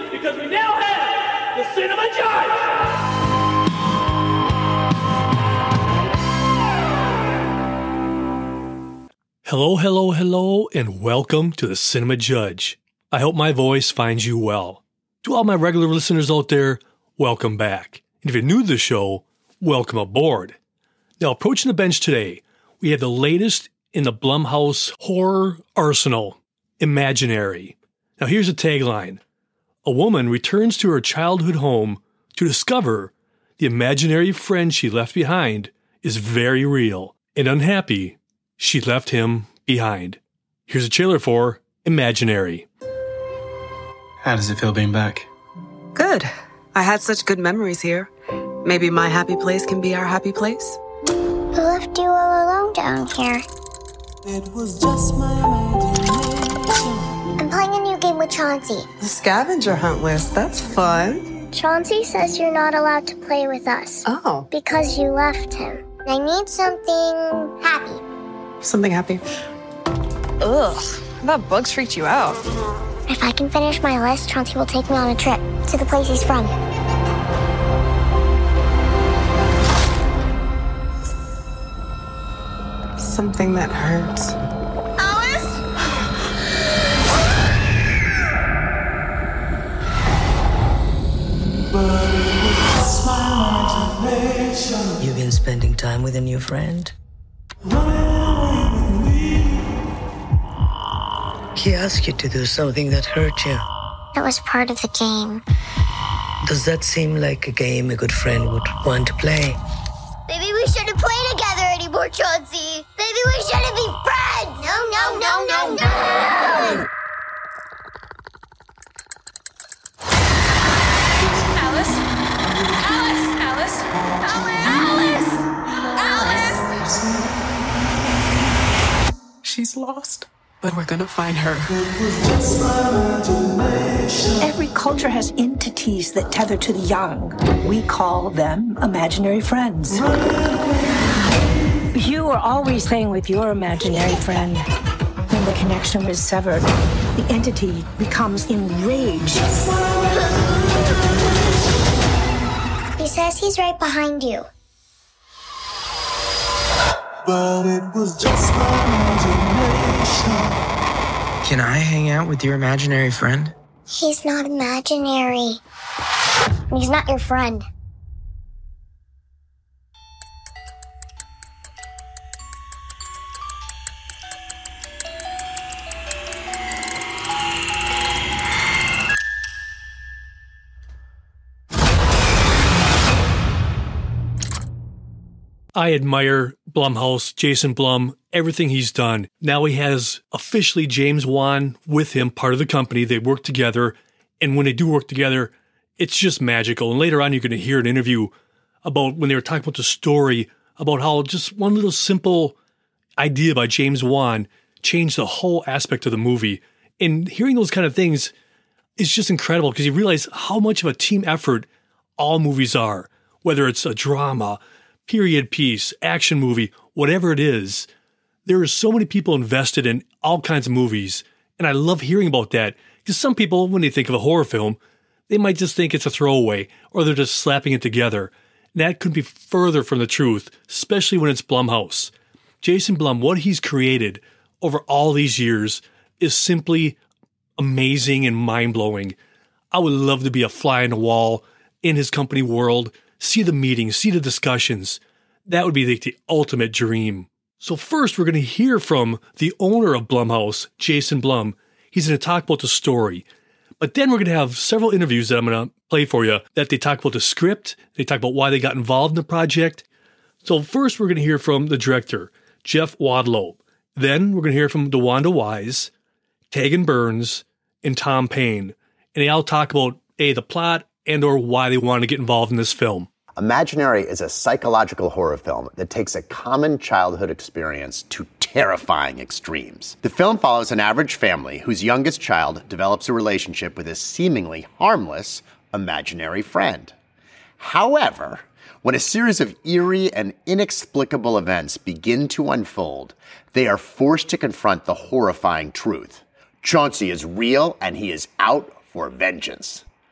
because we now have the Cinema Judge! Hello, and welcome to the Cinema Judge. I hope my voice finds you well. To all my regular listeners out there, welcome back. And if you're new to the show, welcome aboard. Now, approaching the bench today, we have the latest in the Blumhouse horror arsenal, Imaginary. Now, here's a tagline. A woman returns to her childhood home to discover the imaginary friend she left behind is very real, and unhappy she left him behind. Here's a trailer for Imaginary. How does it feel being back? Good. I had such good memories here. Maybe my happy place can be our happy place. Who left you all alone down here? It was just my imagination. I'm playing a new game with Chauncey. The scavenger hunt list. That's fun. Chauncey says you're not allowed to play with us. Oh. Because you left him. I need something happy. Something happy. Ugh. I thought bugs freaked you out. If I can finish my list, Chauncey will take me on a trip to the place he's from. Something that hurts. You've been spending time with a new friend? He asked you to do something that hurt you. That was part of the game. Does that seem like a game a good friend would want to play? Maybe we shouldn't play together anymore, Chauncey. Maybe we shouldn't be friends. No. Alice! She's lost, but we're gonna find her. Every culture has entities that tether to the young. We call them imaginary friends. You were always playing with your imaginary friend. When the connection was severed, the entity becomes enraged. He says he's right behind you. But it was just my imagination. Can I hang out with your imaginary friend? He's not imaginary. He's not your friend. I admire Blumhouse, Jason Blum, everything he's done. Now he has officially James Wan with him, part of the company. They work together, and when they do work together, it's just magical. And later on, you're going to hear an interview about when they were talking about the story, about how just one little simple idea by James Wan changed the whole aspect of the movie. And hearing those kind of things is just incredible because you realize how much of a team effort all movies are, whether it's a drama, period piece, action movie, whatever it is. There are so many people invested in all kinds of movies, and I love hearing about that because some people, when they think of a horror film, they might just think it's a throwaway or they're just slapping it together. And that couldn't be further from the truth, especially when it's Blumhouse. Jason Blum, what he's created over all these years is simply amazing and mind-blowing. I would love to be a fly on the wall in his company world, see the meetings, see the discussions. That would be the ultimate dream. So first, we're going to hear from the owner of Blumhouse, Jason Blum. He's going to talk about the story. But then we're going to have several interviews that I'm going to play for you that they talk about the script, they talk about why they got involved in the project. So first, we're going to hear from the director, Jeff Wadlow. Then we're going to hear from DeWanda Wise, Tegan Burns, and Tom Payne. And they all talk about, the plot and or why they wanted to get involved in this film. Imaginary is a psychological horror film that takes a common childhood experience to terrifying extremes. The film follows an average family whose youngest child develops a relationship with a seemingly harmless imaginary friend. However, when a series of eerie and inexplicable events begin to unfold, they are forced to confront the horrifying truth. Chauncey is real and he is out for vengeance.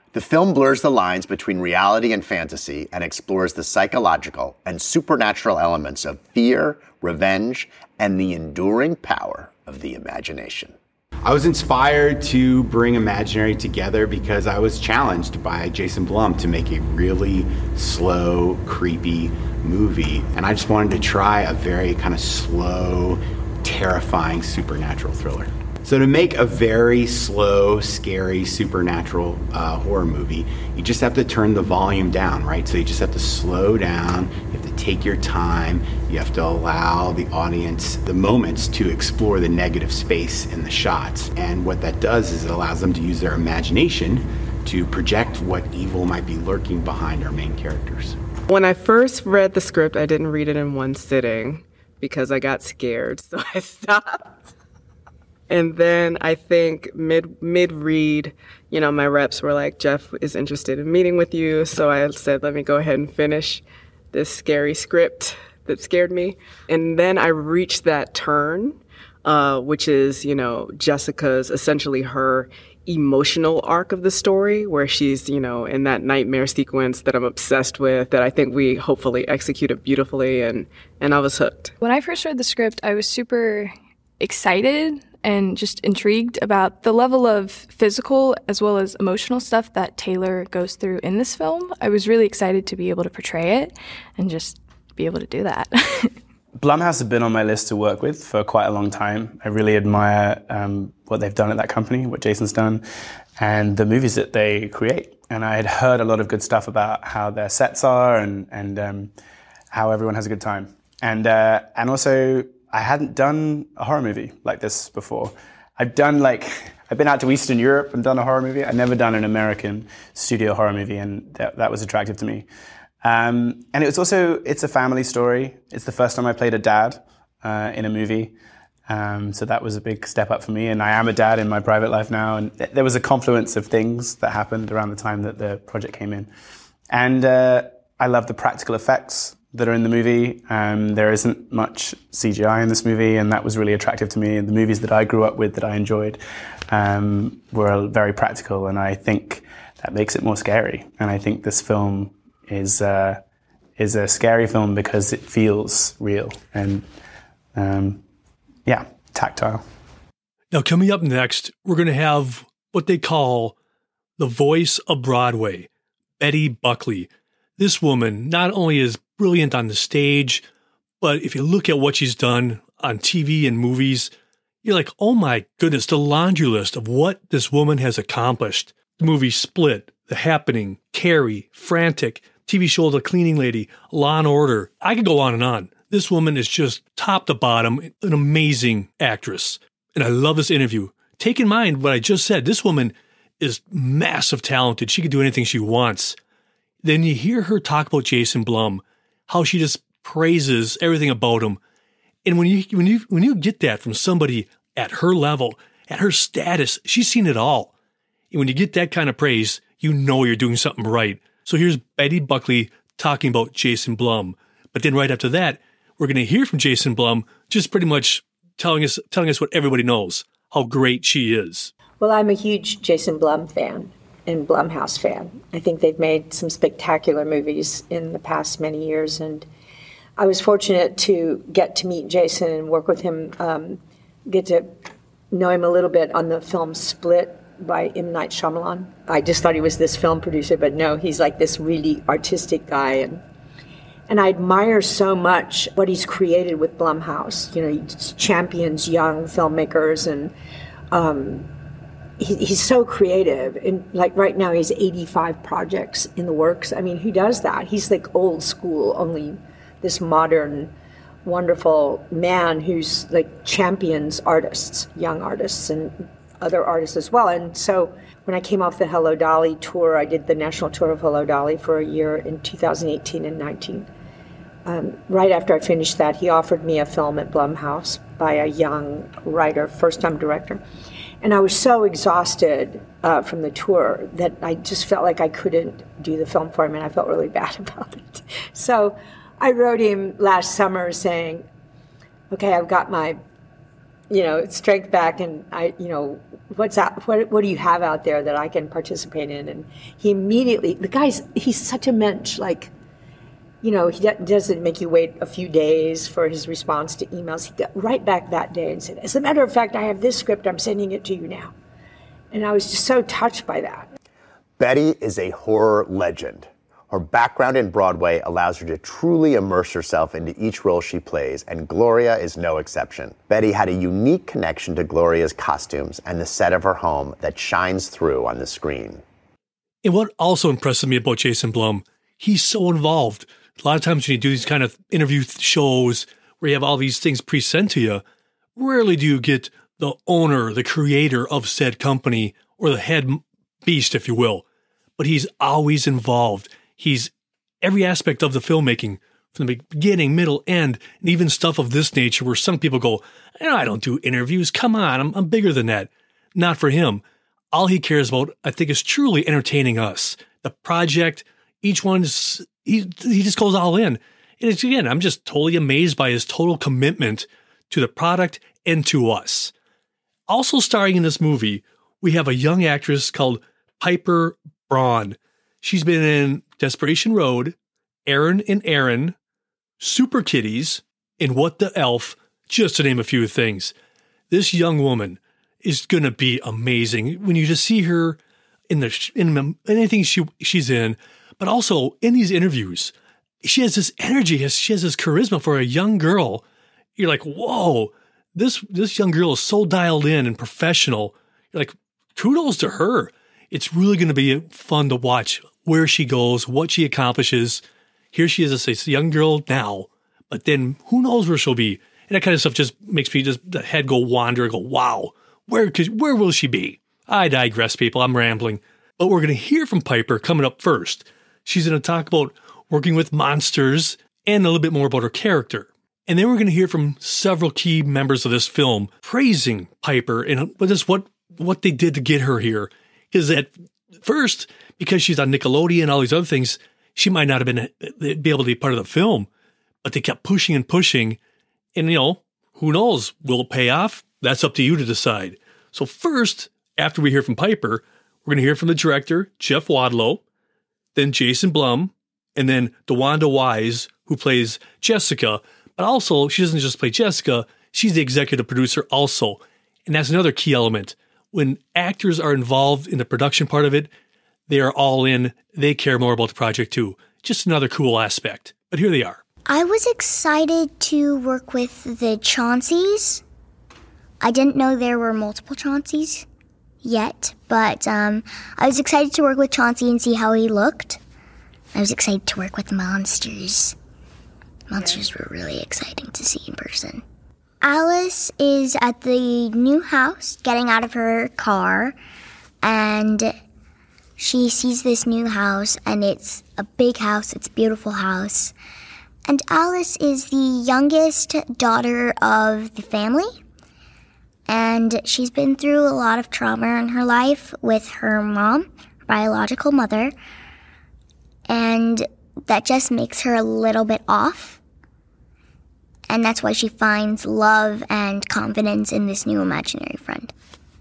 The film blurs the lines between reality and fantasy and explores the psychological and supernatural elements of fear, revenge, and the enduring power of the imagination. I was inspired to bring Imaginary together because I was challenged by Jason Blum to make a really slow, creepy movie. And I just wanted to try a very kind of slow, terrifying supernatural thriller. So to make a very slow, scary, supernatural horror movie, you just have to turn the volume down, right? So you just have to slow down, you have to take your time, you have to allow the audience the moments to explore the negative space in the shots. And what that does is it allows them to use their imagination to project what evil might be lurking behind our main characters. When I first read the script, I didn't read it in one sitting because I got scared, so I stopped. And then I think mid-read, my reps were like, Jeff is interested in meeting with you. So I said, let me go ahead and finish this scary script that scared me. And then I reached that turn, which is, Jessica's, essentially her emotional arc of the story, where she's, in that nightmare sequence that I'm obsessed with, that I think we hopefully executed beautifully. And I was hooked. When I first read the script, I was super excited and just intrigued about the level of physical as well as emotional stuff that Taylor goes through in this film. I was really excited to be able to portray it and just be able to do that. Blumhouse have been on my list to work with for quite a long time. I really admire what they've done at that company, what Jason's done, and the movies that they create. And I had heard a lot of good stuff about how their sets are and how everyone has a good time. And also, I hadn't done a horror movie like this before. I've been out to Eastern Europe and done a horror movie. I'd never done an American studio horror movie, and that was attractive to me. And it's a family story. It's the first time I played a dad in a movie. So that was a big step up for me. And I am a dad in my private life now. And there was a confluence of things that happened around the time that the project came in. And I love the practical effects that are in the movie. There isn't much CGI in this movie, and that was really attractive to me. And the movies that I grew up with that I enjoyed were very practical, and I think that makes it more scary. And I think this film is a scary film because it feels real and tactile. Now, coming up next, we're going to have what they call the voice of Broadway, Betty Buckley. This woman not only is brilliant on the stage, but if you look at what she's done on TV and movies, you're like, oh my goodness, the laundry list of what this woman has accomplished. The movie Split, The Happening, Carrie, Frantic, TV show The Cleaning Lady, Law & Order. I could go on and on. This woman is just top to bottom, an amazing actress. And I love this interview. Take in mind what I just said. This woman is massive talented. She can do anything she wants. Then you hear her talk about Jason Blum, how she just praises everything about him. And when you get that from somebody at her level, at her status, she's seen it all. And when you get that kind of praise, you know you're doing something right. So here's Betty Buckley talking about Jason Blum. But then right after that, we're going to hear from Jason Blum, just pretty much telling us what everybody knows, how great she is. Well, I'm a huge Jason Blum fan and Blumhouse fan. I think they've made some spectacular movies in the past many years, and I was fortunate to get to meet Jason and work with him, get to know him a little bit on the film Split by M. Night Shyamalan. I just thought he was this film producer, but no, he's like this really artistic guy, and I admire so much what he's created with Blumhouse. He champions young filmmakers, and he's so creative. And like right now, he has 85 projects in the works. I mean, who does that? He's like old school, only this modern, wonderful man who's like champions artists, young artists, and other artists as well. And so when I came off the Hello Dolly tour, I did the national tour of Hello Dolly for a year in 2018 and 19. Right after I finished that, he offered me a film at Blumhouse by a young writer, first-time director. And I was so exhausted from the tour that I just felt like I couldn't do the film for him, and I felt really bad about it. So I wrote him last summer saying, okay, I've got my strength back, and what's out? What do you have out there that I can participate in? And he immediately, he's such a mensch, he doesn't make you wait a few days for his response to emails. He got right back that day and said, as a matter of fact, I have this script, I'm sending it to you now. And I was just so touched by that. Betty is a horror legend. Her background in Broadway allows her to truly immerse herself into each role she plays, and Gloria is no exception. Betty had a unique connection to Gloria's costumes and the set of her home that shines through on the screen. And what also impresses me about Jason Blum, he's so involved. A lot of times when you do these kind of interview shows where you have all these things pre-sent to you, rarely do you get the owner, the creator of said company, or the head beast, if you will. But he's always involved. He's every aspect of the filmmaking, from the beginning, middle, end, and even stuff of this nature where some people go, I don't do interviews. Come on, I'm bigger than that. Not for him. All he cares about, I think, is truly entertaining us. The project, each one, he just goes all in. And it's, again, I'm just totally amazed by his total commitment to the product and to us. Also starring in this movie, we have a young actress called Piper Braun. She's been in Desperation Road, Aaron and Aaron, Super Kitties, and What the Elf, just to name a few things. This young woman is going to be amazing when you just see her in anything she's in, but also in these interviews. She has this energy, she has this charisma for a young girl. You're like, whoa, this young girl is so dialed in and professional. You're like, kudos to her. It's really going to be fun to watch where she goes, what she accomplishes. Here she is, as a young girl now, but then who knows where she'll be. And that kind of stuff just makes me the head go wander and go, wow, where will she be? I digress, people. I'm rambling. But we're going to hear from Piper coming up first. She's going to talk about working with monsters and a little bit more about her character. And then we're going to hear from several key members of this film praising Piper and just what they did to get her here. Because at first, because she's on Nickelodeon and all these other things, she might not have be able to be part of the film. But they kept pushing and pushing. And, who knows? Will it pay off? That's up to you to decide. So first, after we hear from Piper, we're going to hear from the director, Jeff Wadlow, then Jason Blum, and then DeWanda Wise, who plays Jessica. But also, she doesn't just play Jessica, she's the executive producer also. And that's another key element. When actors are involved in the production part of it, they are all in. They care more about the project too. Just another cool aspect. But here they are. I was excited to work with the Chaunceys. I didn't know there were multiple Chaunceys yet, but I was excited to work with Chauncey and see how he looked. I was excited to work with the monsters. Monsters were really exciting to see in person. Alice is at the new house, getting out of her car, and she sees this new house, and it's a big house, it's a beautiful house. And Alice is the youngest daughter of the family, and she's been through a lot of trauma in her life with her mom, her biological mother, and that just makes her a little bit off. And that's why she finds love and confidence in this new imaginary friend.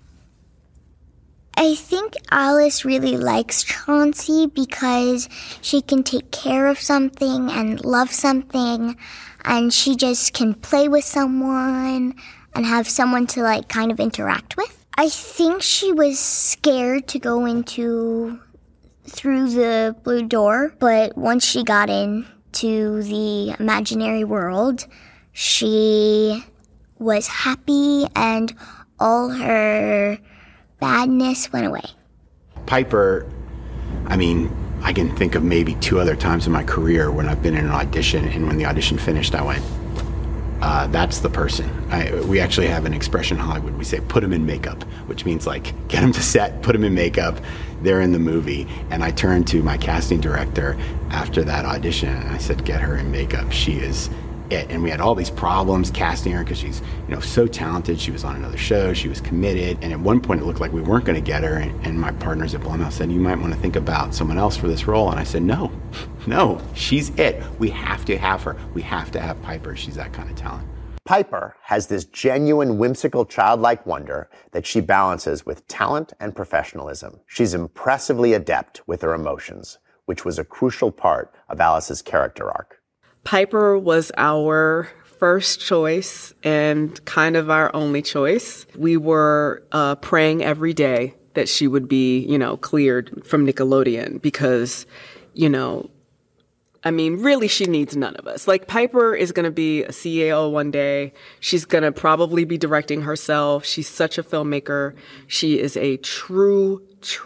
I think Alice really likes Chauncey because she can take care of something and love something, and she just can play with someone and have someone to kind of interact with. I think she was scared to go through the blue door, but once she got into the imaginary world, she was happy and all her badness went away. Piper, I can think of maybe 2 other times in my career when I've been in an audition, and when the audition finished, I went, that's the person. We actually have an expression in Hollywood. We say, put them in makeup, which means get them to set, put them in makeup, they're in the movie. And I turned to my casting director after that audition, and I said, get her in makeup. She is it. And we had all these problems casting her because she's, so talented. She was on another show. She was committed. And at one point it looked like we weren't going to get her. And my partners at Blumhouse said, you might want to think about someone else for this role. And I said, no, she's it. We have to have her. We have to have Piper. She's that kind of talent. Piper has this genuine, whimsical, childlike wonder that she balances with talent and professionalism. She's impressively adept with her emotions, which was a crucial part of Alice's character arc. Piper was our first choice and kind of our only choice. We were praying every day that she would be, cleared from Nickelodeon because, really, she needs none of us. Like, Piper is going to be a CEO one day. She's going to probably be directing herself. She's such a filmmaker. She is a true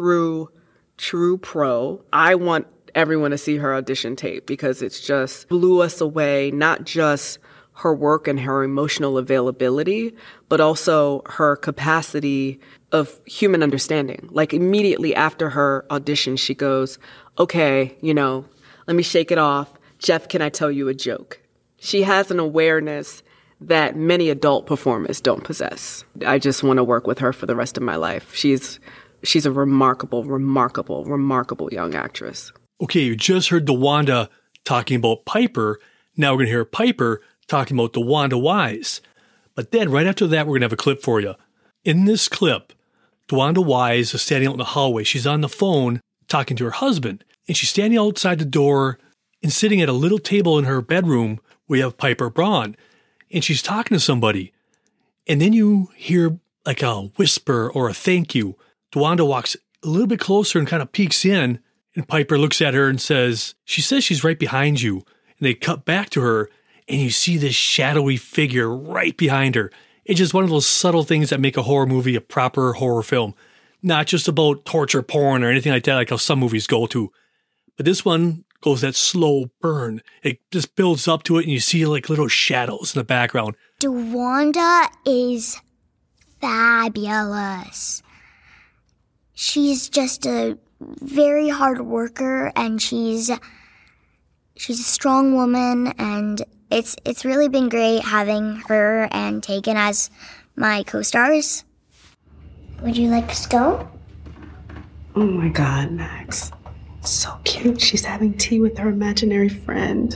pro. I want everyone to see her audition tape because it's just blew us away, not just her work and her emotional availability, but also her capacity of human understanding. Like, immediately after her audition, she goes, okay, let me shake it off. Jeff, can I tell you a joke? She has an awareness that many adult performers don't possess. I just want to work with her for the rest of my life. She's a remarkable young actress. Okay, you just heard DeWanda talking about Piper. Now we're going to hear Piper talking about DeWanda Wise. But then right after that, we're going to have a clip for you. In this clip, DeWanda Wise is standing out in the hallway. She's on the phone talking to her husband. And she's standing outside the door and sitting at a little table in her bedroom where you have Piper Braun. And she's talking to somebody. And then you hear like a whisper or a thank you. DeWanda walks a little bit closer and kind of peeks in. And Piper looks at her and says she's right behind you. And they cut back to her and you see this shadowy figure right behind her. It's just one of those subtle things that make a horror movie a proper horror film. Not just about torture porn or anything like that, like how some movies go to. But this one goes that slow burn. It just builds up to it and you see like little shadows in the background. DeWanda is fabulous. She's just a very hard worker and she's a strong woman, and it's really been great having her and Tegan as my co-stars. Would you like a scone? Oh my God, Max. So cute. She's having tea with her imaginary friend.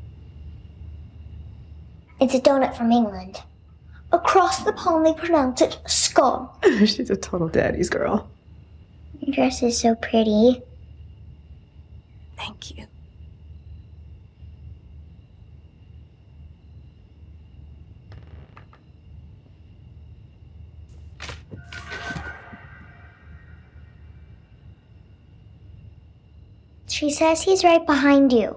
It's a donut from England. Across the pond they pronounce it scone. She's a total daddy's girl. Your dress is so pretty. Thank you. She says he's right behind you.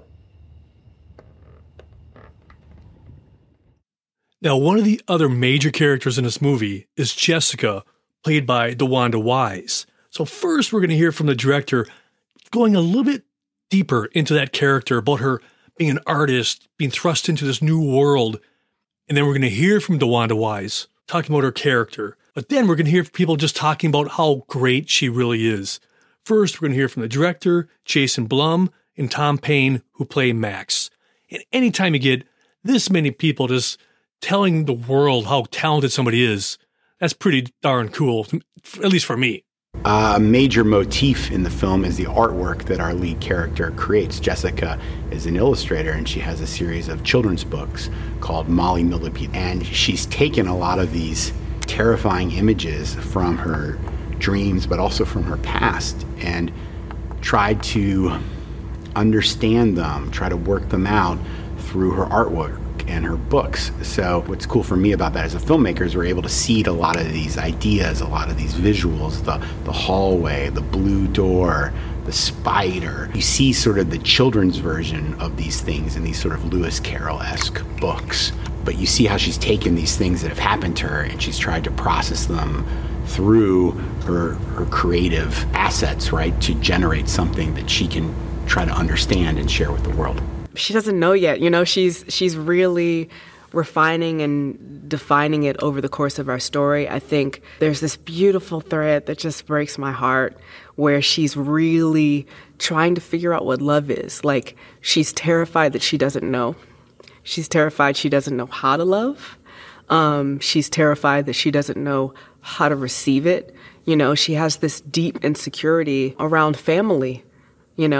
Now, one of the other major characters in this movie is Jessica, played by DeWanda Wise. So first, we're going to hear from the director going a little bit deeper into that character, about her being an artist, being thrust into this new world. And then we're going to hear from DeWanda Wise talking about her character. But then we're going to hear people just talking about how great she really is. First, we're going to hear from the director, Jason Blum, and Tom Payne, who play Max. And anytime you get this many people just telling the world how talented somebody is, that's pretty darn cool, at least for me. A major motif in the film is the artwork that our lead character creates. Jessica is an illustrator, and she has a series of children's books called Molly Millipede. And she's taken a lot of these terrifying images from her dreams, but also from her past, and tried to understand them, try to work them out through her artwork and her books. So what's cool for me about that as a filmmaker is we're able to seed a lot of these ideas, a lot of these visuals, the hallway, the blue door, the spider. You see sort of the children's version of these things in these sort of Lewis Carroll-esque books. But you see how she's taken these things that have happened to her and she's tried to process them through her creative assets, right, to generate something that she can try to understand and share with the world. She doesn't know yet. She's really refining and defining it over the course of our story. I think there's this beautiful thread that just breaks my heart where she's really trying to figure out what love is. Like, she's terrified that she doesn't know. She's terrified she doesn't know how to love. She's terrified that she doesn't know how to receive it. She has this deep insecurity around family,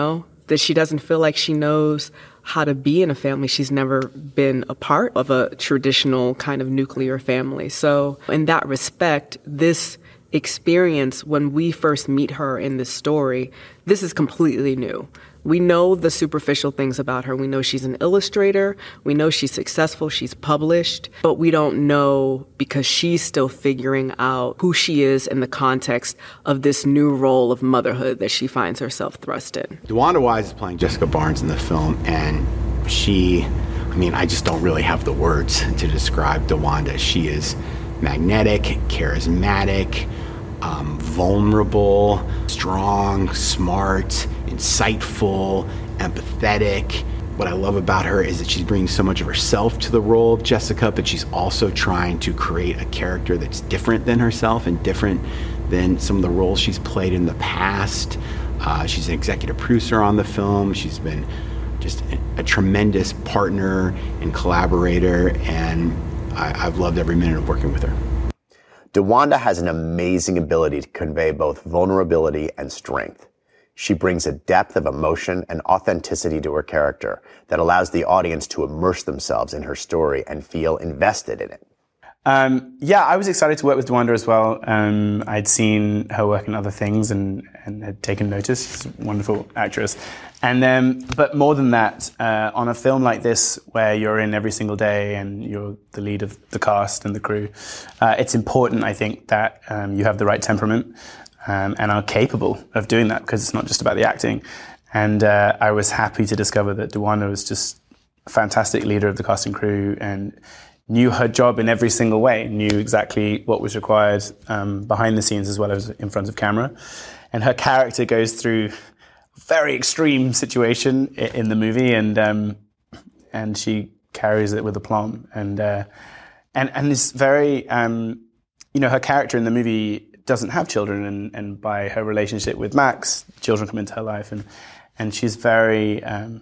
that she doesn't feel like she knows how to be in a family. She's never been a part of a traditional kind of nuclear family. So in that respect, this experience, when we first meet her in this story, this is completely new. We know the superficial things about her. We know she's an illustrator. We know she's successful. She's published. But we don't know, because she's still figuring out who she is in the context of this new role of motherhood that she finds herself thrust in. DeWanda Wise is playing Jessica Barnes in the film, and I just don't really have the words to describe DeWanda. She is magnetic, charismatic, vulnerable, strong, smart, insightful, empathetic. What I love about her is that she's bringing so much of herself to the role of Jessica, but she's also trying to create a character that's different than herself and different than some of the roles she's played in the past. She's an executive producer on the film. She's been just a tremendous partner and collaborator, and I've loved every minute of working with her. DeWanda has an amazing ability to convey both vulnerability and strength. She brings a depth of emotion and authenticity to her character that allows the audience to immerse themselves in her story and feel invested in it. I was excited to work with DeWanda as well. I'd seen her work in other things and had taken notice. She's a wonderful actress. But more than that, on a film like this, where you're in every single day and you're the lead of the cast and the crew, it's important, I think, that you have the right temperament and are capable of doing that, because it's not just about the acting. And I was happy to discover that DeWanda was just a fantastic leader of the cast and crew and knew her job in every single way, knew exactly what was required behind the scenes as well as in front of camera. And her character goes through a very extreme situation in the movie, and she carries it with aplomb. And it's very, her character in the movie doesn't have children, and by her relationship with Max, children come into her life, and she's very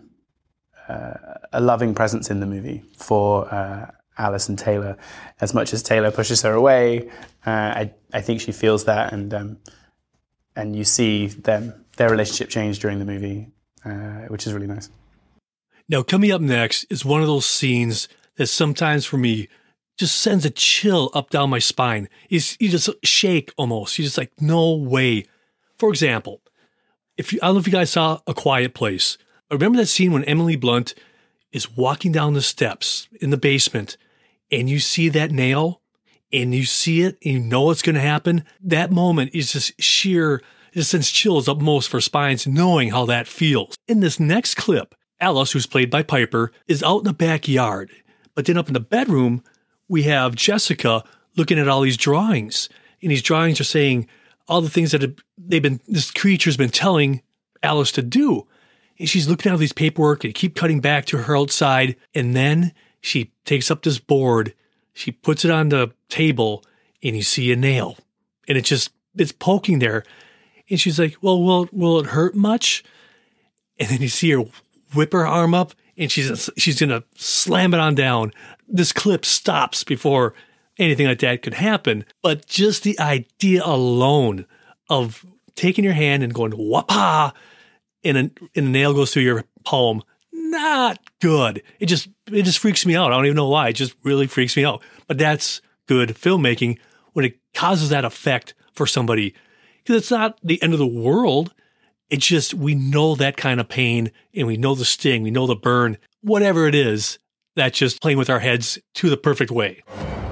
a loving presence in the movie for Alice and Taylor. As much as Taylor pushes her away, I think she feels that, and you see their relationship change during the movie, which is really nice. Now, coming up next is one of those scenes that sometimes for me just sends a chill up down my spine. You just shake almost. You're just like, no way. For example, I don't know if you guys saw A Quiet Place. Remember that scene when Emily Blunt is walking down the steps in the basement and you see that nail and you see it and you know what's going to happen? That moment is just sheer, it just sends chills up most for spines knowing how that feels. In this next clip, Alice, who's played by Piper, is out in the backyard. But then up in the bedroom, we have Jessica looking at all these drawings. And these drawings are saying all the things that this creature's been telling Alice to do. And she's looking at all these paperwork and keep cutting back to her outside. And then she takes up this board, she puts it on the table, and you see a nail. And it's poking there. And she's like, well, will it hurt much? And then you see her whip her arm up, and she's going to slam it on down. This clip stops before anything like that could happen. But just the idea alone of taking your hand and going, whapa, and a nail goes through your palm, not good. It just freaks me out. I don't even know why. It just really freaks me out. But that's good filmmaking when it causes that effect for somebody. Because it's not the end of the world. It's just, we know that kind of pain, and we know the sting, we know the burn, whatever it is, that's just playing with our heads to the perfect way.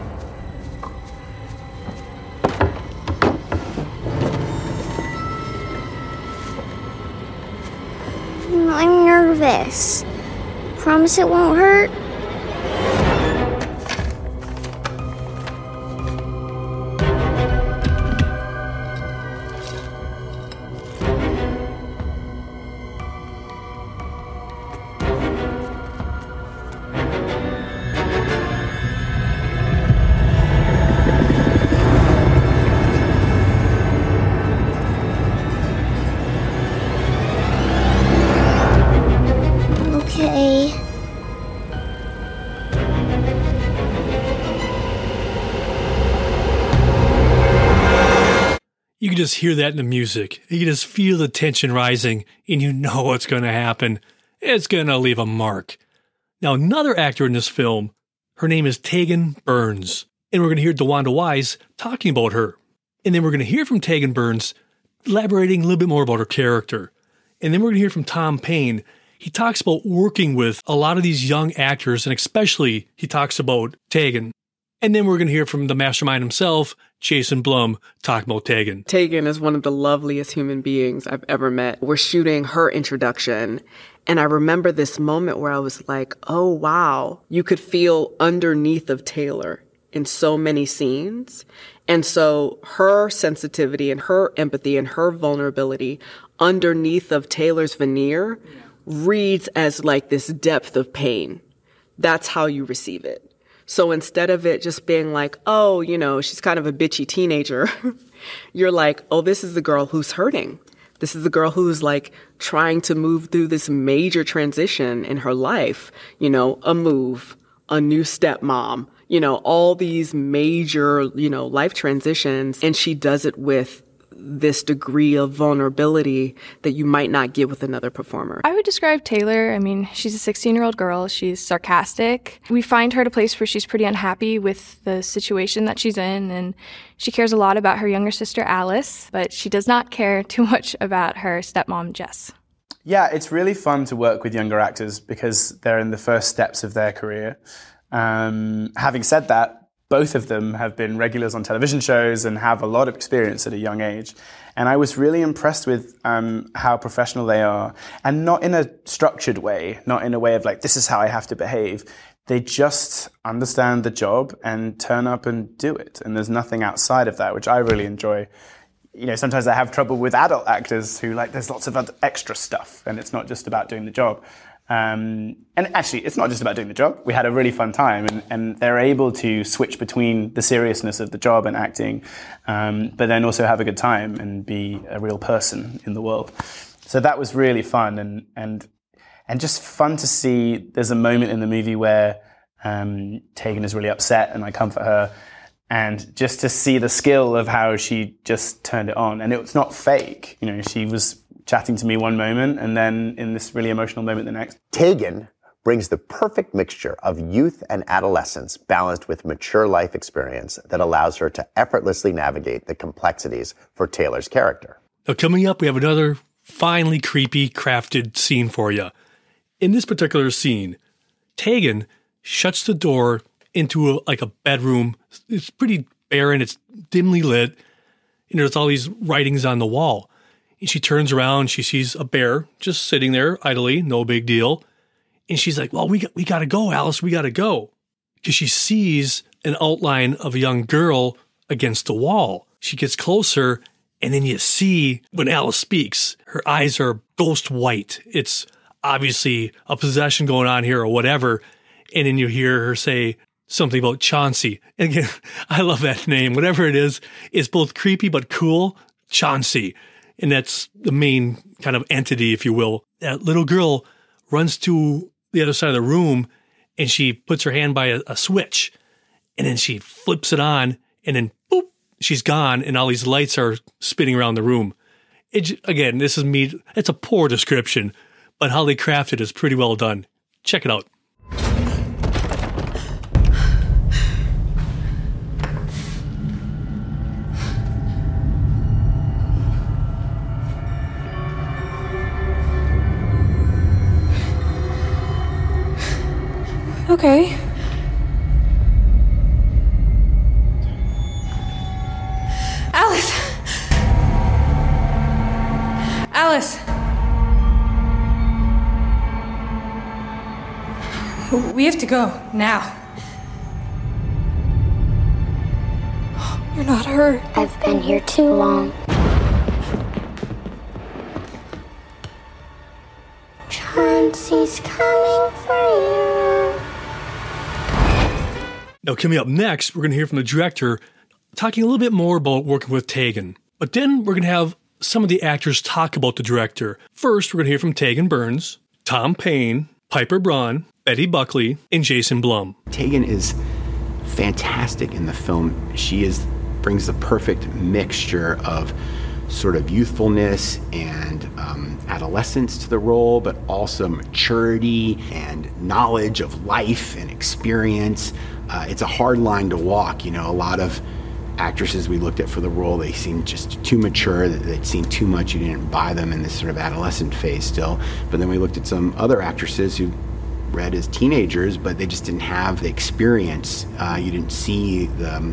I'm nervous. Promise it won't hurt? just hear that in the music. You just feel the tension rising, and you know what's going to happen. It's going to leave a mark. Now, another actor in this film, her name is Tegan Burns, and we're going to hear DeWanda Wise talking about her. And then we're going to hear from Tegan Burns elaborating a little bit more about her character. And then we're going to hear from Tom Payne. He talks about working with a lot of these young actors, and especially he talks about Tegan. And then we're going to hear from the mastermind himself, Jason Blum, talking about Tegan. Tegan is one of the loveliest human beings I've ever met. We're shooting her introduction, and I remember this moment where I was like, oh, wow. You could feel underneath of Taylor in so many scenes. And so her sensitivity and her empathy and her vulnerability underneath of Taylor's veneer reads as like this depth of pain. That's how you receive it. So instead of it just being like, oh, you know, she's kind of a bitchy teenager, you're like, oh, this is the girl who's hurting. This is the girl who's like trying to move through this major transition in her life, you know, a move, a new stepmom, you know, all these major, you know, life transitions. And she does it with this degree of vulnerability that you might not get with another performer. I would describe Taylor, I mean, she's a 16-year-old girl. She's sarcastic. We find her at a place where she's pretty unhappy with the situation that she's in, and she cares a lot about her younger sister, Alice, but she does not care too much about her stepmom, Jess. Yeah, it's really fun to work with younger actors because they're in the first steps of their career. Having said that, both of them have been regulars on television shows and have a lot of experience at a young age. And I was really impressed with how professional they are, and not in a structured way, not in a way of like, this is how I have to behave. They just understand the job and turn up and do it. And there's nothing outside of that, which I really enjoy. You know, sometimes I have trouble with adult actors who like, there's lots of other extra stuff and it's not just about doing the job. And actually, it's not just about doing the job. We had a really fun time, and they're able to switch between the seriousness of the job and acting, but then also have a good time and be a real person in the world. So that was really fun, and just fun to see. There's a moment in the movie where Tegan is really upset, and I comfort her, and just to see the skill of how she just turned it on, and it's not fake. You know, she was chatting to me one moment and then in this really emotional moment the next. Tegan brings the perfect mixture of youth and adolescence balanced with mature life experience that allows her to effortlessly navigate the complexities for Taylor's character. Now, coming up, we have another finely creepy, crafted scene for you. In this particular scene, Tegan shuts the door into a bedroom. It's pretty barren. It's dimly lit. And there's all these writings on the wall. And she turns around, she sees a bear just sitting there idly, no big deal. And she's like, well, we got to go, Alice, we got to go. Because she sees an outline of a young girl against the wall. She gets closer, and then you see when Alice speaks, her eyes are ghost white. It's obviously a possession going on here or whatever. And then you hear her say something about Chauncey. And again, I love that name. Whatever it is, it's both creepy but cool. Chauncey. And that's the main kind of entity, if you will. That little girl runs to the other side of the room and she puts her hand by a switch, and then she flips it on, and then boop, she's gone, and all these lights are spinning around the room. Again, this is me. It's a poor description, but how they craft it is pretty well done. Check it out. Okay. Alice! Alice! We have to go, now. You're not hurt. I've been here too long. Chauncey's coming for you. Now, coming up next, we're going to hear from the director talking a little bit more about working with Tegan. But then we're going to have some of the actors talk about the director. First, we're going to hear from Tegan Burns, Tom Payne, Piper Braun, Betty Buckley, and Jason Blum. Tegan is fantastic in the film. She brings the perfect mixture of sort of youthfulness and adolescence to the role, but also maturity and knowledge of life and experience. It's a hard line to walk. You know, a lot of actresses we looked at for the role, they seemed just too mature, they'd seen too much, you didn't buy them in this sort of adolescent phase still. But then we looked at some other actresses who read as teenagers, but they just didn't have the experience. You didn't see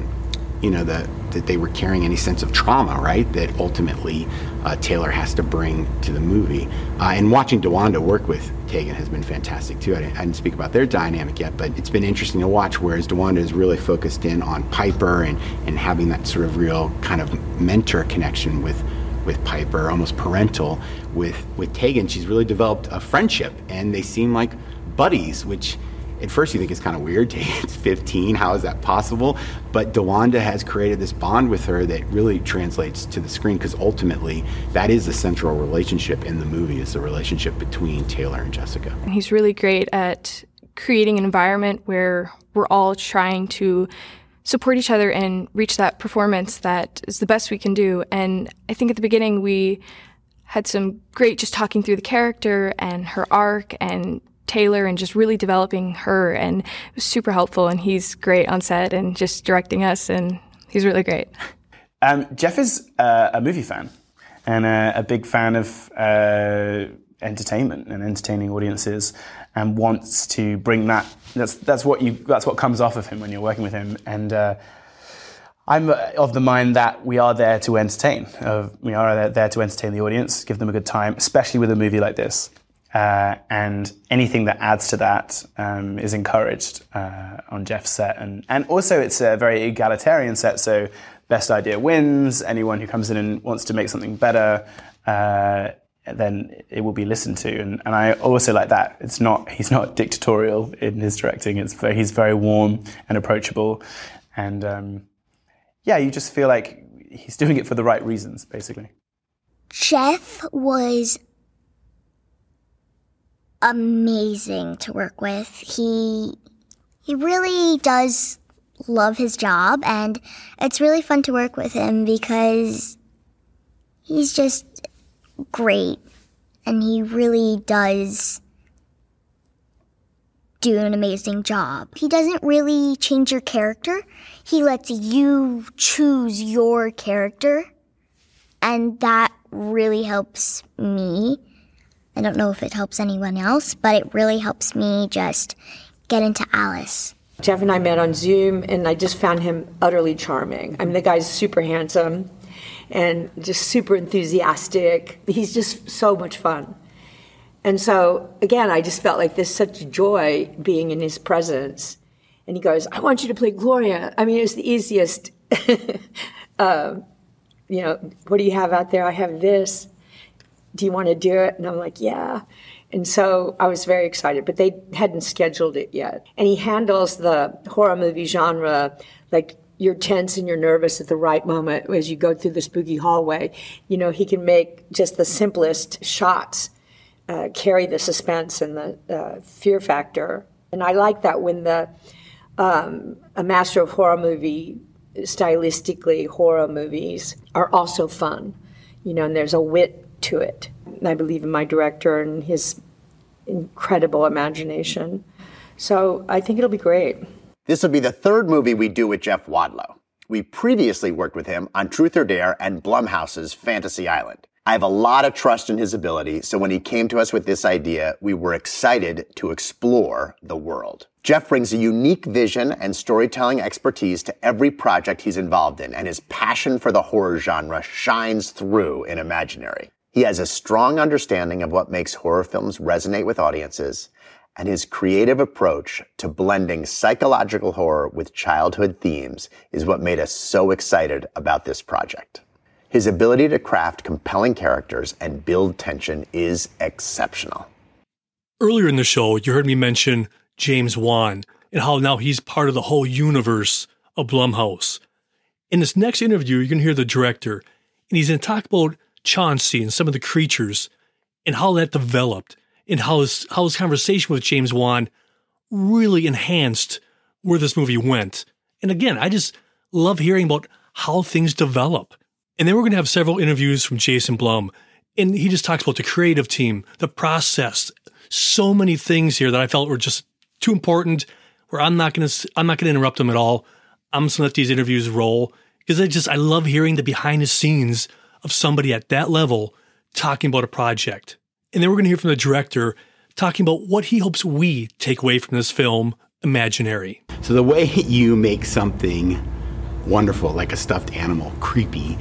that they were carrying any sense of trauma, right? That ultimately Taylor has to bring to the movie. And watching DeWanda work with Tegan has been fantastic too. I didn't speak about their dynamic yet, but it's been interesting to watch, whereas DeWanda is really focused in on Piper and having that sort of real kind of mentor connection with Piper, almost parental. With Tegan, she's really developed a friendship, and they seem like buddies, which at first you think it's kind of weird. Tegan's 15, how is that possible? But DeWanda has created this bond with her that really translates to the screen, because ultimately that is the central relationship in the movie, is the relationship between Taylor and Jessica. And he's really great at creating an environment where we're all trying to support each other and reach that performance that is the best we can do. And I think at the beginning we had some great just talking through the character and her arc and Taylor and just really developing her, and it was super helpful, and he's great on set and just directing us, and he's really great. Jeff is a movie fan and a big fan of entertainment and entertaining audiences, and wants to bring that. That's what comes off of him when you're working with him. And I'm of the mind that we are there to entertain. We are there to entertain the audience, give them a good time, especially with a movie like this. And anything that adds to that is encouraged on Jeff's set. And also it's a very egalitarian set, so best idea wins. Anyone who comes in and wants to make something better, then it will be listened to. And I also like that. He's not dictatorial in his directing. He's very warm and approachable. And you just feel like he's doing it for the right reasons, basically. Jeff was amazing to work with. He really does love his job, and it's really fun to work with him because he's just great, and he really does do an amazing job. He doesn't really change your character. He lets you choose your character, and that really helps me. I don't know if it helps anyone else, but it really helps me just get into Alice. Jeff and I met on Zoom, and I just found him utterly charming. I mean, the guy's super handsome and just super enthusiastic. He's just so much fun. And so, again, I just felt like there's such joy being in his presence. And he goes, I want you to play Gloria. I mean, it was the easiest. What do you have out there? I have this. Do you want to do it? And I'm like, yeah. And so I was very excited, but they hadn't scheduled it yet. And he handles the horror movie genre like you're tense and you're nervous at the right moment as you go through the spooky hallway. You know, he can make just the simplest shots carry the suspense and the fear factor. And I like that when a master of horror movie, stylistically, horror movies are also fun, and there's a wit to it. I believe in my director and his incredible imagination. So I think it'll be great. This will be the third movie we do with Jeff Wadlow. We previously worked with him on Truth or Dare and Blumhouse's Fantasy Island. I have a lot of trust in his ability, so when he came to us with this idea, we were excited to explore the world. Jeff brings a unique vision and storytelling expertise to every project he's involved in, and his passion for the horror genre shines through in Imaginary. He has a strong understanding of what makes horror films resonate with audiences, and his creative approach to blending psychological horror with childhood themes is what made us so excited about this project. His ability to craft compelling characters and build tension is exceptional. Earlier in the show, you heard me mention James Wan and how now he's part of the whole universe of Blumhouse. In this next interview, you're going to hear the director, and he's going to talk about Chauncey and some of the creatures and how that developed and how his conversation with James Wan really enhanced where this movie went. And again, I just love hearing about how things develop. And then we're going to have several interviews from Jason Blum. And he just talks about the creative team, the process, so many things here that I felt were just too important, where I'm not going to interrupt them at all. I'm just going to let these interviews roll, because I love hearing the behind the scenes of somebody at that level talking about a project. And then we're going to hear from the director talking about what he hopes we take away from this film, Imaginary. So the way you make something wonderful, like a stuffed animal, creepy,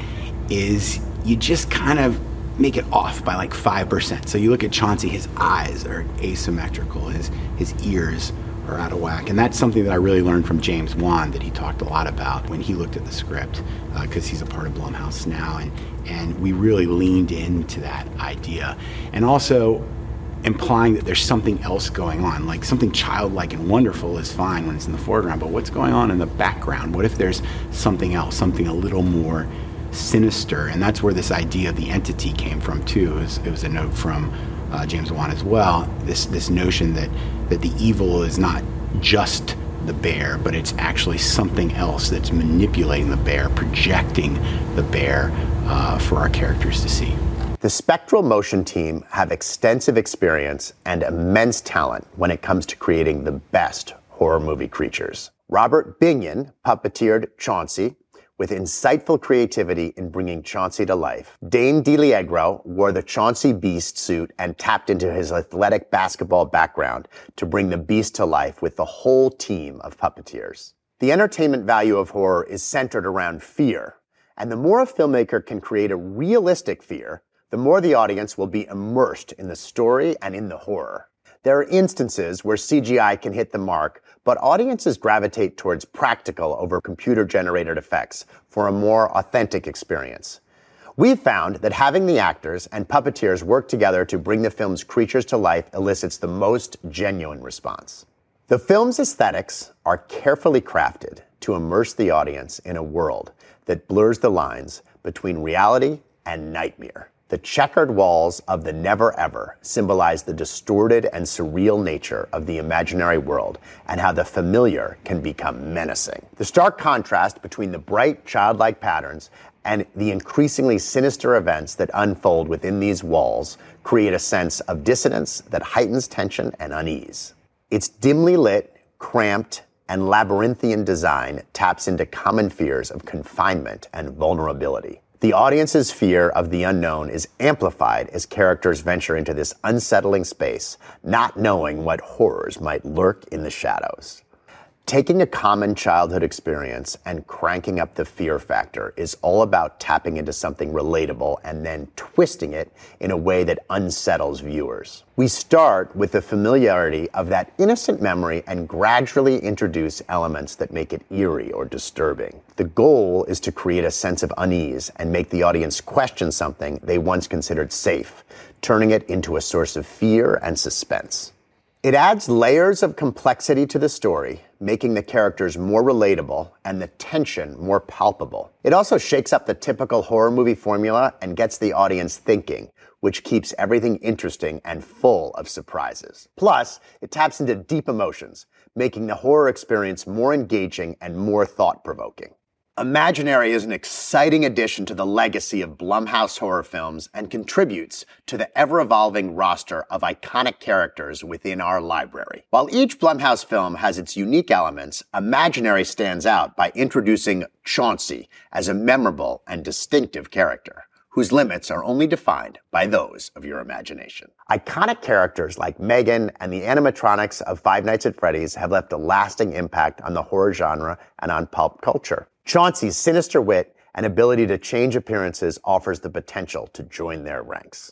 is you just kind of make it off by like 5%. So you look at Chauncey, his eyes are asymmetrical, his ears are out of whack. And that's something that I really learned from James Wan, that he talked a lot about when he looked at the script, because he's a part of Blumhouse now. And we really leaned into that idea. And also implying that there's something else going on, like something childlike and wonderful is fine when it's in the foreground, but what's going on in the background? What if there's something else, something a little more sinister? And that's where this idea of the entity came from too. It was a note from James Wan as well, this notion that the evil is not just the bear, but it's actually something else that's manipulating the bear, projecting the bear for our characters to see. The Spectral Motion team have extensive experience and immense talent when it comes to creating the best horror movie creatures. Robert Binion puppeteered Chauncey with insightful creativity in bringing Chauncey to life. Dane DiLiegro wore the Chauncey Beast suit and tapped into his athletic basketball background to bring the Beast to life with the whole team of puppeteers. The entertainment value of horror is centered around fear, and the more a filmmaker can create a realistic fear, the more the audience will be immersed in the story and in the horror. There are instances where CGI can hit the mark, but audiences gravitate towards practical over computer-generated effects for a more authentic experience. We've found that having the actors and puppeteers work together to bring the film's creatures to life elicits the most genuine response. The film's aesthetics are carefully crafted to immerse the audience in a world that blurs the lines between reality and nightmare. The checkered walls of the Never Ever symbolize the distorted and surreal nature of the imaginary world and how the familiar can become menacing. The stark contrast between the bright, childlike patterns and the increasingly sinister events that unfold within these walls create a sense of dissonance that heightens tension and unease. Its dimly lit, cramped, and labyrinthian design taps into common fears of confinement and vulnerability. The audience's fear of the unknown is amplified as characters venture into this unsettling space, not knowing what horrors might lurk in the shadows. Taking a common childhood experience and cranking up the fear factor is all about tapping into something relatable and then twisting it in a way that unsettles viewers. We start with the familiarity of that innocent memory and gradually introduce elements that make it eerie or disturbing. The goal is to create a sense of unease and make the audience question something they once considered safe, turning it into a source of fear and suspense. It adds layers of complexity to the story, making the characters more relatable and the tension more palpable. It also shakes up the typical horror movie formula and gets the audience thinking, which keeps everything interesting and full of surprises. Plus, it taps into deep emotions, making the horror experience more engaging and more thought-provoking. Imaginary is an exciting addition to the legacy of Blumhouse horror films and contributes to the ever-evolving roster of iconic characters within our library. While each Blumhouse film has its unique elements, Imaginary stands out by introducing Chauncey as a memorable and distinctive character, whose limits are only defined by those of your imagination. Iconic characters like Megan and the animatronics of Five Nights at Freddy's have left a lasting impact on the horror genre and on pulp culture. Chauncey's sinister wit and ability to change appearances offers the potential to join their ranks.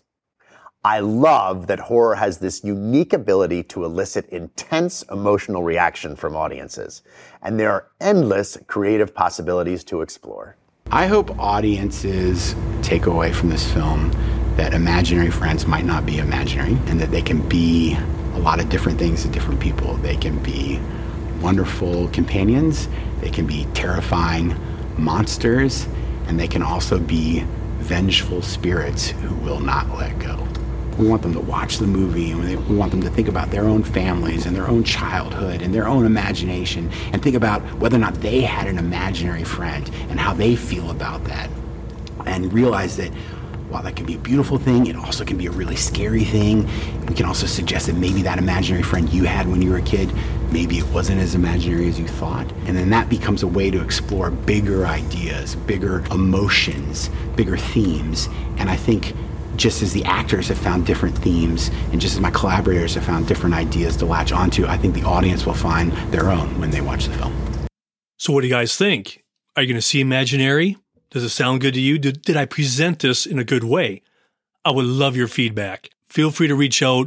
I love that horror has this unique ability to elicit intense emotional reaction from audiences, and there are endless creative possibilities to explore. I hope audiences take away from this film that imaginary friends might not be imaginary, and that they can be a lot of different things to different people. They can be wonderful companions, they can be terrifying monsters, and they can also be vengeful spirits who will not let go. We want them to watch the movie, and we want them to think about their own families and their own childhood and their own imagination, and think about whether or not they had an imaginary friend and how they feel about that. and realize that while that can be a beautiful thing, it also can be a really scary thing. We can also suggest that maybe that imaginary friend you had when you were a kid, maybe it wasn't as imaginary as you thought. And then that becomes a way to explore bigger ideas, bigger emotions, bigger themes. And I think just as the actors have found different themes, and just as my collaborators have found different ideas to latch onto, I think the audience will find their own when they watch the film. So what do you guys think? Are you going to see Imaginary? Does it sound good to you? Did I present this in a good way? I would love your feedback. Feel free to reach out,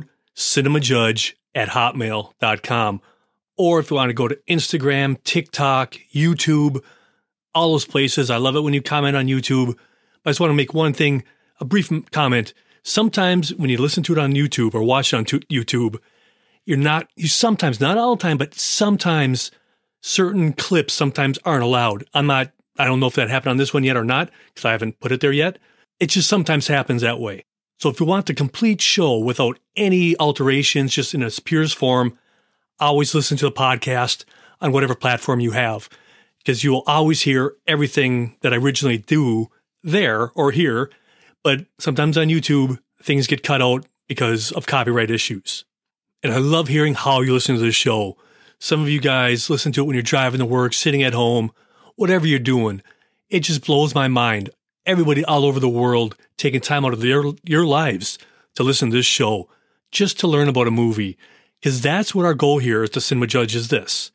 cinemajudge@hotmail.com. Or if you want to go to Instagram, TikTok, YouTube, all those places. I love it when you comment on YouTube. But I just want to make one thing, a brief comment. Sometimes when you listen to it on YouTube or watch it on YouTube, you sometimes, not all the time, but sometimes certain clips sometimes aren't allowed. I don't know if that happened on this one yet or not, because I haven't put it there yet. It just sometimes happens that way. So if you want the complete show without any alterations, just in its purest form, always listen to the podcast on whatever platform you have, because you will always hear everything that I originally do there or here. But sometimes on YouTube, things get cut out because of copyright issues. And I love hearing how you listen to this show. Some of you guys listen to it when you're driving to work, sitting at home, whatever you're doing. It just blows my mind. Everybody all over the world taking time out of your lives to listen to this show just to learn about a movie. Because that's what our goal here at the Cinema Judge is this.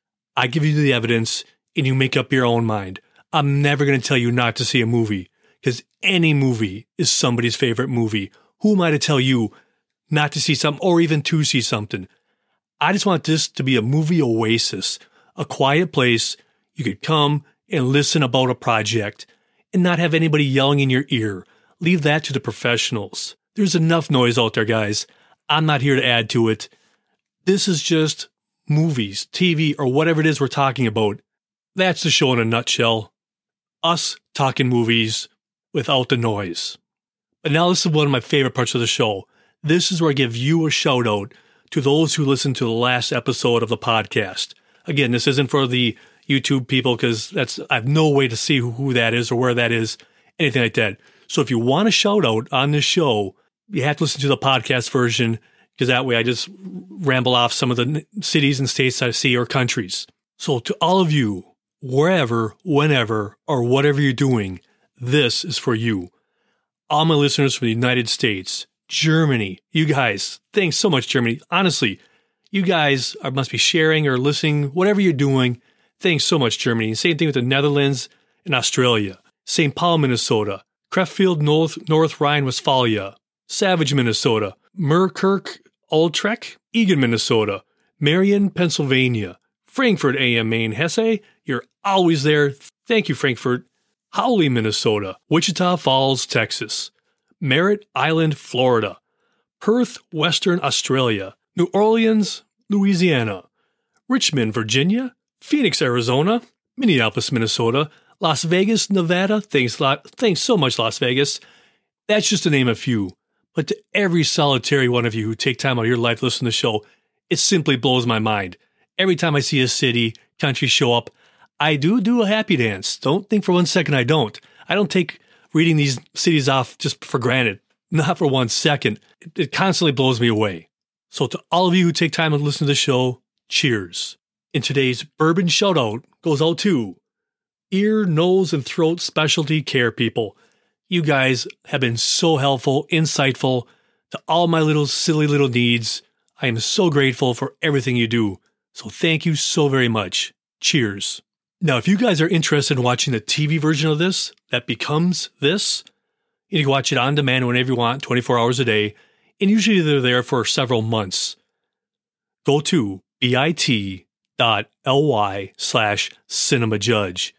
I give you the evidence and you make up your own mind. I'm never going to tell you not to see a movie, because any movie is somebody's favorite movie. Who am I to tell you not to see something or even to see something? I just want this to be a movie oasis, a quiet place you could come and listen about a project and not have anybody yelling in your ear. Leave that to the professionals. There's enough noise out there, guys. I'm not here to add to it. This is just movies, TV, or whatever it is we're talking about. That's the show in a nutshell. Us talking movies without the noise. But now this is one of my favorite parts of the show. This is where I give you a shout out to those who listened to the last episode of the podcast. Again, this isn't for the YouTube people, because I have no way to see who that is or where that is, anything like that. So if you want a shout out on this show, you have to listen to the podcast version, because that way I just ramble off some of the cities and states I see or countries. So to all of you, wherever, whenever, or whatever you're doing, this is for you. All my listeners from the United States, Germany, you guys, thanks so much, Germany. Honestly, you guys must be sharing or listening, whatever you're doing. Thanks so much, Germany. Same thing with the Netherlands and Australia. St. Paul, Minnesota. Crefeld, North Rhine-Westphalia. Savage, Minnesota. Merkirk, Utrecht. Eagan, Minnesota. Marion, Pennsylvania. Frankfurt AM, Maine, Hesse. You're always there. Thank you, Frankfurt. Howley, Minnesota. Wichita Falls, Texas. Merritt Island, Florida. Perth, Western Australia. New Orleans, Louisiana. Richmond, Virginia. Phoenix, Arizona, Minneapolis, Minnesota, Las Vegas, Nevada. Thanks so much, Las Vegas. That's just to name a few. But to every solitary one of you who take time out of your life to listen to the show, it simply blows my mind. Every time I see a city, country show up, I do a happy dance. Don't think for one second I don't. I don't take reading these cities off just for granted. Not for 1 second. It constantly blows me away. So to all of you who take time to listen to the show, cheers. And today's bourbon shout-out goes out to ear, nose, and throat specialty care people. You guys have been so helpful, insightful to all my silly little needs. I am so grateful for everything you do. So thank you so very much. Cheers. Now, if you guys are interested in watching the TV version of this, that becomes this, you can watch it on demand whenever you want, 24 hours a day, and usually they're there for several months. Go to bit.ly/cinemajudge.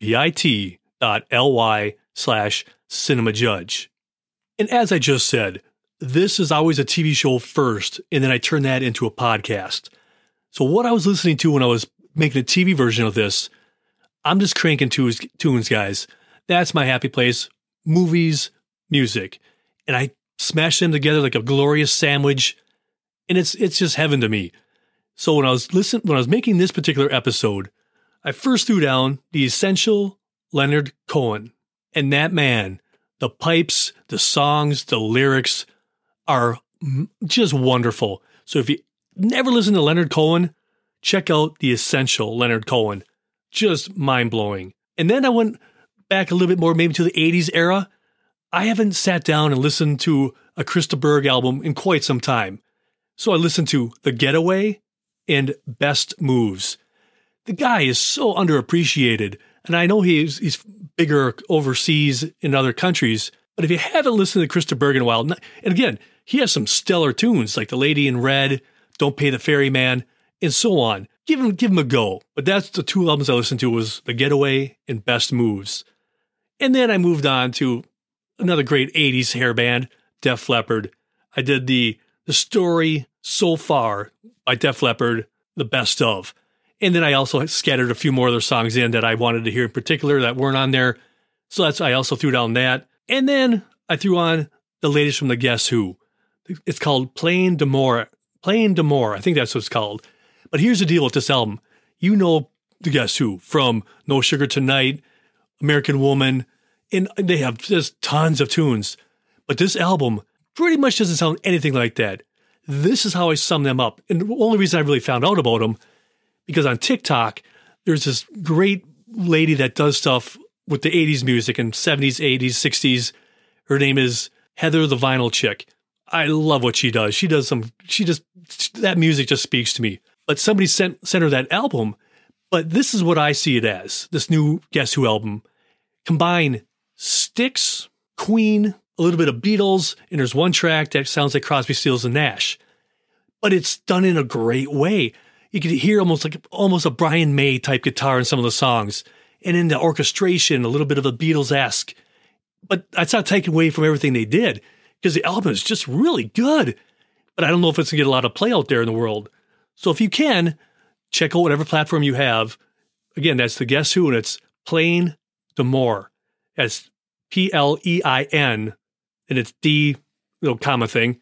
bit.ly/cinemajudge. And as I just said, this is always a TV show first, and then I turn that into a podcast. So what I was listening to when I was making a TV version of this, I'm just cranking tunes, guys. That's my happy place. Movies, music. And I smash them together like a glorious sandwich, and it's just heaven to me. So when I was making this particular episode, I first threw down The Essential Leonard Cohen. And that man, the pipes, the songs, the lyrics are just wonderful. So if you never listened to Leonard Cohen, check out The Essential Leonard Cohen. Just mind-blowing. And then I went back a little bit more maybe to the 80s era. I haven't sat down and listened to a Krista Berg album in quite some time. So I listened to The Getaway and Best Moves. The guy is so underappreciated, and I know he's bigger overseas in other countries, but if you haven't listened to Krista Berg in a while, and again, he has some stellar tunes like The Lady in Red, Don't Pay the Ferryman, and so on. Give him a go. But that's the two albums I listened to was The Getaway and Best Moves. And then I moved on to another great 80s hair band, Def Leppard. I did the Story So Far by Def Leppard, the best of. And then I also scattered a few more other songs in that I wanted to hear in particular that weren't on there. So I also threw down that. And then I threw on the latest from the Guess Who. It's called Plain d'Amour. Plain d'Amour. I think that's what it's called. But here's the deal with this album. You know the Guess Who from No Sugar Tonight, American Woman, and they have just tons of tunes. But this album pretty much doesn't sound anything like that. This is how I sum them up. And the only reason I really found out about them, because on TikTok, there's this great lady that does stuff with the 80s music and 70s, 80s, 60s. Her name is Heather the Vinyl Chick. I love what she does. That music just speaks to me. But somebody sent her that album. But this is what I see it as, this new Guess Who album. Combine Styx, Queen, a little bit of Beatles, and there's one track that sounds like Crosby, Stills, and Nash. But it's done in a great way. You can hear almost a Brian May type guitar in some of the songs. And in the orchestration, a little bit of a Beatles-esque. But that's not taken away from everything they did, because the album is just really good. But I don't know if it's going to get a lot of play out there in the world. So if you can, check out whatever platform you have. Again, that's the Guess Who, and it's Plain d'Amour. That's Plein, and it's D, little comma thing,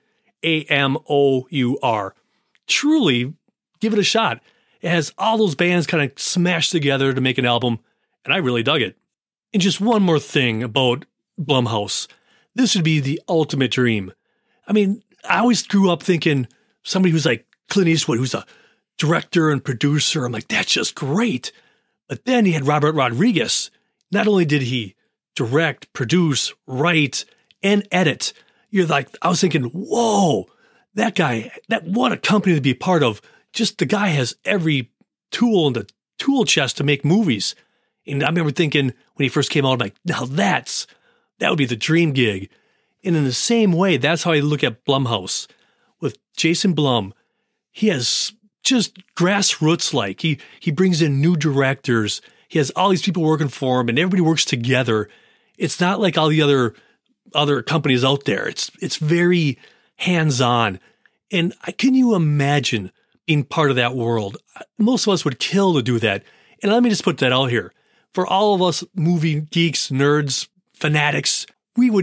Amour. Truly, give it a shot. It has all those bands kind of smashed together to make an album, and I really dug it. And just one more thing about Blumhouse. This would be the ultimate dream. I mean, I always grew up thinking somebody who's like Clint Eastwood, who's a director and producer. I'm like, that's just great. But then he had Robert Rodriguez. Not only did he direct, produce, write, and edit, I was thinking, whoa, that guy, what a company to be a part of. Just the guy has every tool in the tool chest to make movies. And I remember thinking when he first came out, I'm like, now that would be the dream gig. And in the same way, that's how I look at Blumhouse. With Jason Blum, he has just grassroots like. He brings in new directors. He has all these people working for him, and everybody works together. It's not like all the other companies out there. It's very hands-on. And can you imagine being part of that world? Most of us would kill to do that. And let me just put that out here. For all of us movie geeks, nerds, fanatics, we'd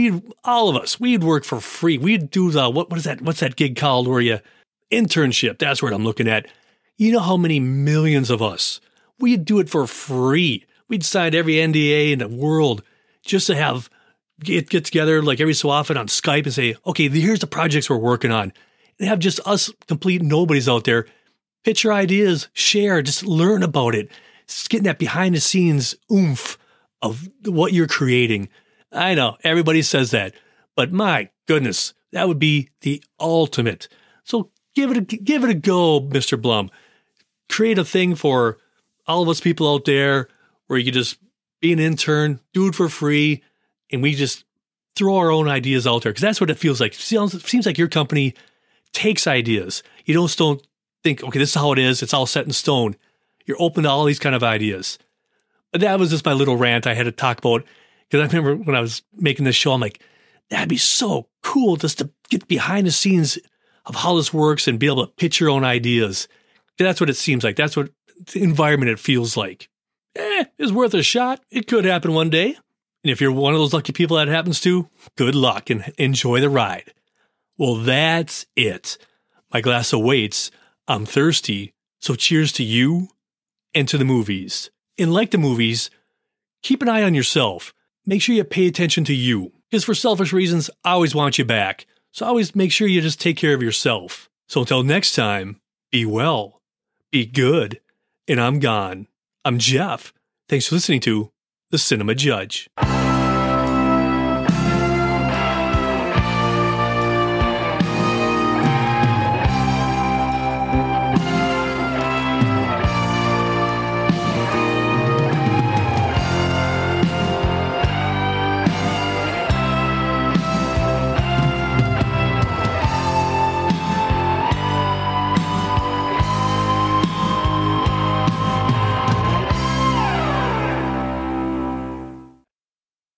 work for free. We'd do what's that gig called where you internship? That's what I'm looking at. You know how many millions of us, we'd do it for free. We'd sign every NDA in the world just to get together like every so often on Skype and say, okay, here's the projects we're working on. And have just us complete nobodies out there. Pitch your ideas, share, just learn about it. It's getting that behind the scenes oomph of what you're creating. I know everybody says that, but my goodness, that would be the ultimate. So give it a go, Mr. Blum. Create a thing for all of us people out there where you can just be an intern, do it for free, and we just throw our own ideas out there, because that's what it feels like. It seems like your company takes ideas. You don't think, okay, this is how it is. It's all set in stone. You're open to all these kind of ideas. But that was just my little rant I had to talk about, because I remember when I was making this show, I'm like, that'd be so cool just to get behind the scenes of how this works and be able to pitch your own ideas. That's what it seems like. That's what the environment it feels like. It's worth a shot. It could happen one day. And if you're one of those lucky people that happens to, good luck and enjoy the ride. Well, that's it. My glass awaits. I'm thirsty. So cheers to you and to the movies. And like the movies, keep an eye on yourself. make sure you pay attention to you. Because for selfish reasons, I always want you back. So always make sure you just take care of yourself. So until next time, be well, be good, and I'm gone. I'm Jeff. Thanks for listening to The Cinema Judge.